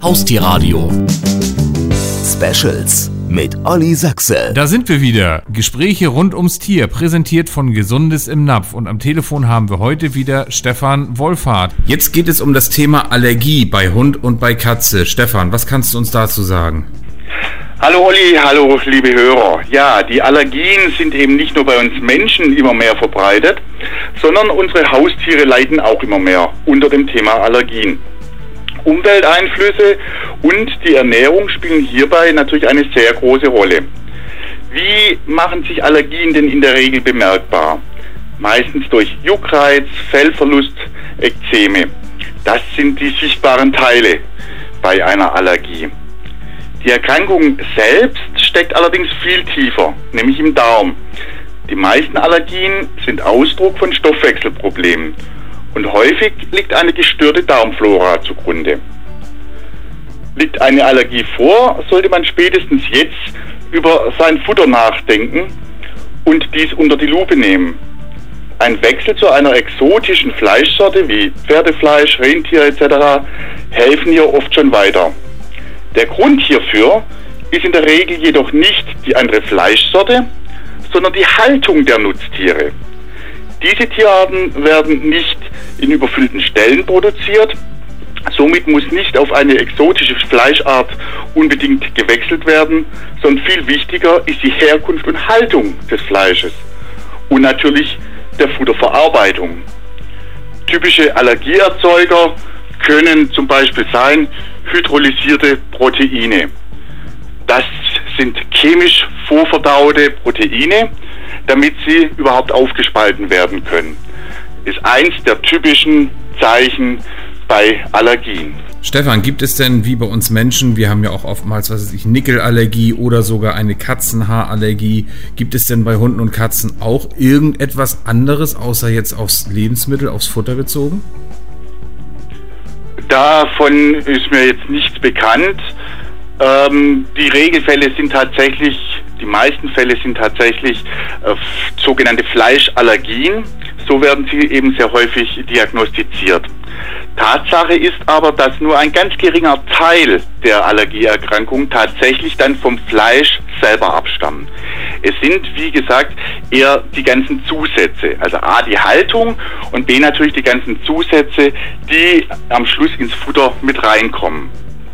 Haustierradio Specials mit Olli Sachse. Da sind wir wieder. Gespräche rund ums Tier, präsentiert von Gesundes im Napf. Und am Telefon haben wir heute wieder Stefan Wohlfahrt. Jetzt geht es um das Thema Allergie bei Hund und bei Katze. Stefan, was kannst du uns dazu sagen? Hallo Olli, hallo liebe Hörer. Ja, die Allergien sind eben nicht nur bei uns Menschen immer mehr verbreitet, sondern unsere Haustiere leiden auch immer mehr unter dem Thema Allergien. Umwelteinflüsse und die Ernährung spielen hierbei natürlich eine sehr große Rolle. Wie machen sich Allergien denn in der Regel bemerkbar? Meistens durch Juckreiz, Fellverlust, Ekzeme. Das sind die sichtbaren Teile bei einer Allergie. Die Erkrankung selbst steckt allerdings viel tiefer, nämlich im Darm. Die meisten Allergien sind Ausdruck von Stoffwechselproblemen. Und häufig liegt eine gestörte Darmflora zugrunde. Liegt eine Allergie vor, sollte man spätestens jetzt über sein Futter nachdenken und dies unter die Lupe nehmen. Ein Wechsel zu einer exotischen Fleischsorte wie Pferdefleisch, Rentier etc. helfen hier oft schon weiter. Der Grund hierfür ist in der Regel jedoch nicht die andere Fleischsorte, sondern die Haltung der Nutztiere. Diese Tierarten werden nicht in überfüllten Ställen produziert, somit muss nicht auf eine exotische Fleischart unbedingt gewechselt werden, sondern viel wichtiger ist die Herkunft und Haltung des Fleisches und natürlich der Futterverarbeitung. Typische Allergieerzeuger können zum Beispiel sein hydrolysierte Proteine. Das sind chemisch vorverdaute Proteine, damit sie überhaupt aufgespalten werden können. Ist eins der typischen Zeichen bei Allergien. Stefan, gibt es denn wie bei uns Menschen, wir haben ja auch oftmals, Nickelallergie oder sogar eine Katzenhaarallergie, gibt es denn bei Hunden und Katzen auch irgendetwas anderes, außer jetzt aufs Lebensmittel, aufs Futter bezogen? Davon ist mir jetzt nichts bekannt. Die meisten Fälle sind tatsächlich sogenannte Fleischallergien. So werden sie eben sehr häufig diagnostiziert. Tatsache ist aber, dass nur ein ganz geringer Teil der Allergieerkrankungen tatsächlich dann vom Fleisch selber abstammen. Es sind, wie gesagt, eher die ganzen Zusätze. Also A, die Haltung und B, natürlich die ganzen Zusätze, die am Schluss ins Futter mit reinkommen.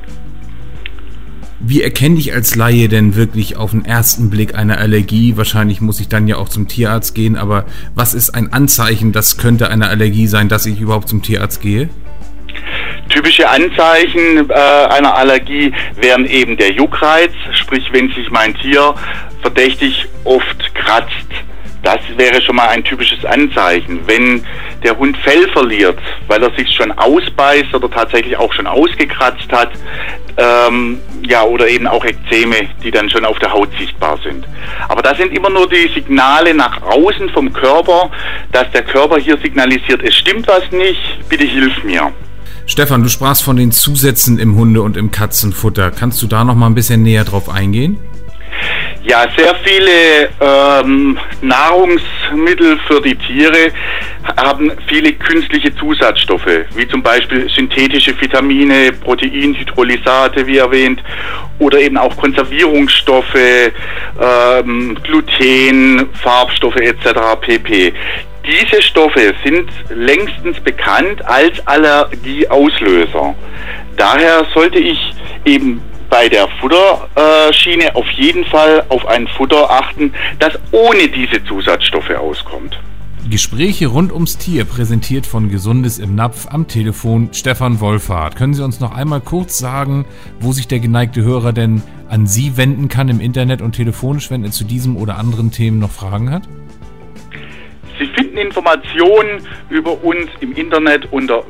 Wie erkenne ich als Laie denn wirklich auf den ersten Blick eine Allergie? Wahrscheinlich muss ich dann ja auch zum Tierarzt gehen, aber was ist ein Anzeichen, das könnte eine Allergie sein, dass ich überhaupt zum Tierarzt gehe? Typische Anzeichen einer Allergie wären eben der Juckreiz, sprich wenn sich mein Tier verdächtig oft kratzt. Das wäre schon mal ein typisches Anzeichen. Wenn der Hund Fell verliert, weil er sich schon ausbeißt oder tatsächlich auch schon ausgekratzt hat, oder eben auch Ekzeme, die dann schon auf der Haut sichtbar sind. Aber das sind immer nur die Signale nach außen vom Körper, dass der Körper hier signalisiert, es stimmt was nicht, bitte hilf mir. Stefan, du sprachst von den Zusätzen im Hunde- und im Katzenfutter. Kannst du da noch mal ein bisschen näher drauf eingehen? Ja, sehr viele Nahrungsmittel für die Tiere haben viele künstliche Zusatzstoffe, wie zum Beispiel synthetische Vitamine, Proteinhydrolysate, wie erwähnt, oder eben auch Konservierungsstoffe, Gluten, Farbstoffe etc. pp. Diese Stoffe sind längstens bekannt als Allergieauslöser. Daher sollte ich eben bei der Futterschiene auf jeden Fall auf ein Futter achten, das ohne diese Zusatzstoffe auskommt. Gespräche rund ums Tier, präsentiert von Gesundes im Napf, am Telefon Stefan Wohlfahrt. Können Sie uns noch einmal kurz sagen, wo sich der geneigte Hörer denn an Sie wenden kann im Internet und telefonisch, wenn er zu diesem oder anderen Themen noch Fragen hat? Sie finden Informationen über uns im Internet unter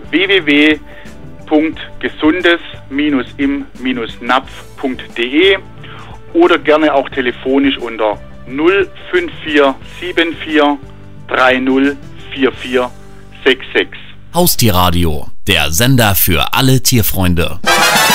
www.gesundes-im-napf.de oder gerne auch telefonisch unter 05474 304466. Haustierradio, der Sender für alle Tierfreunde.